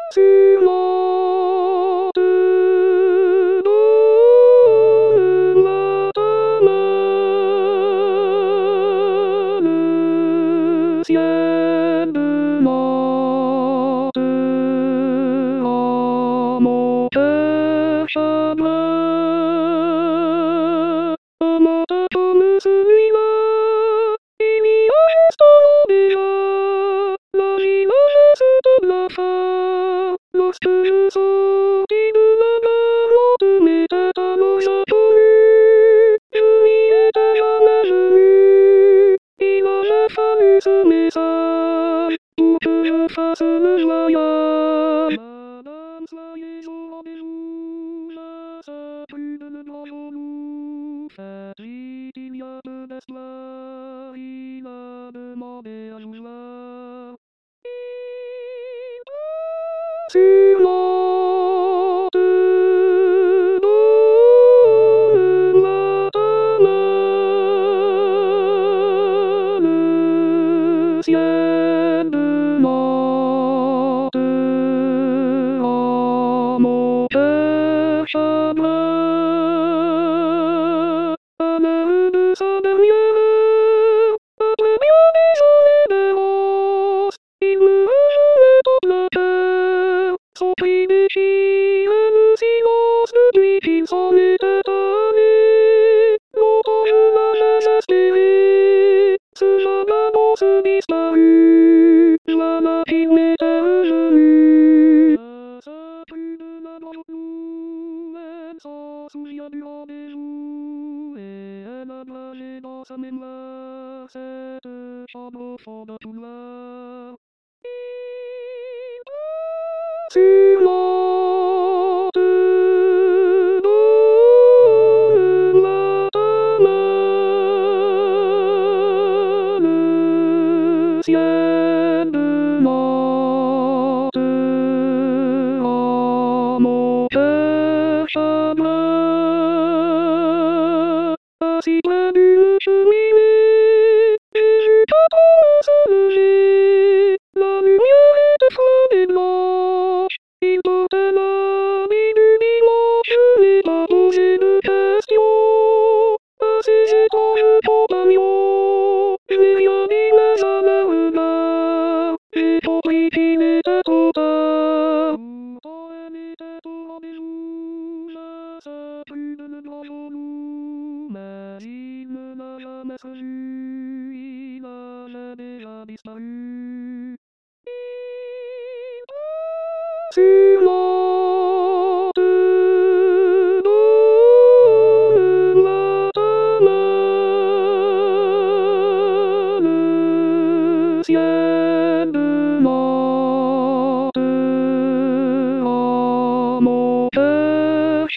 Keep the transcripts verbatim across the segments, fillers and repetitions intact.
sur l'onde de le ciel de note rend mon cœur chagrin. Un matin comme celui-là, il y a juste un an déjà, là j'imagine de la fin. Lorsque je sortis de la gare, l'on te mettait alors j'apparus. Je n'y étais jamais venu. Il avait fallu ce message pour que je fasse le voyage. Madame, soyez au rendez-vous, je sais plus de le grand genou. Faites vite, il y a peu d'espoir, il a demandé à joueur. Sur l'onde de le ciel de note rend mon cœur chagrin. À l'heure de sa dernière heure, après bien des années d'errance, il me rejoignait toute le cœur. Son cri déchirait le silence depuis qu'il s'en était allé. Longtemps je l'avais espéré, ce vagabond se disparut. Voilà qu'il m'était revenu. Je sais plus de la grande nouvelle, s'en souvient du rendez-vous. Et elle a gravé dans sa mémoire cette chambre au fond d'un couloir. Sur l'onde de le ciel de note rend mon cœur chagrin. Assis près d'une cheminée, j'ai vu quatre hommes se lever. La lumière était froide et blanche. Ils portaient l'habit du dimanche. Je n'ai pas posé de questions à ces étranges compagnons. Je n'ai rien dit, mais à leur regard, j'ai compris qu'il était trop tard. Pourtant elle était au rendez-vous, je sais plus de le grand genou. Mais il ne l'a jamais revu, il avait déjà disparu. Sur l'onde de le ciel de note rend mon cœur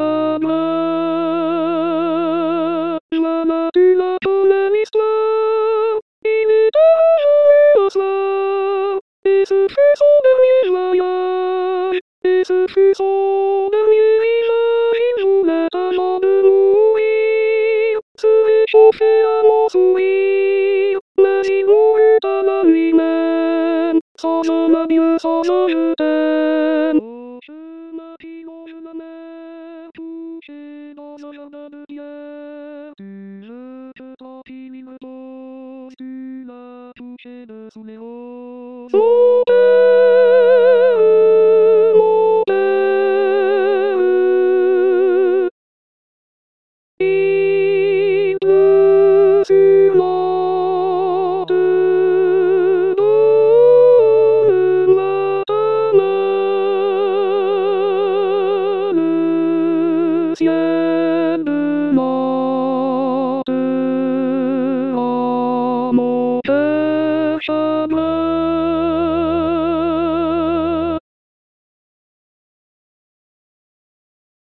chagrin. Voilà, tu la connais l'histoire, il était revenu un soir, et ce fut son dernier voyage, et ce fut son dernier visage. Il voulait avant de mourir se réchauffer à mon sourire, mais il mourut à la lui-même, sans un adieu, sans un je t'aime. Au chemin qui longe la mer, couché dans un jardin de pierre, tu veux que tranquille il repose, tu l'as touché dessous les roses. Mon père, mon père, il pleut sur l'eau.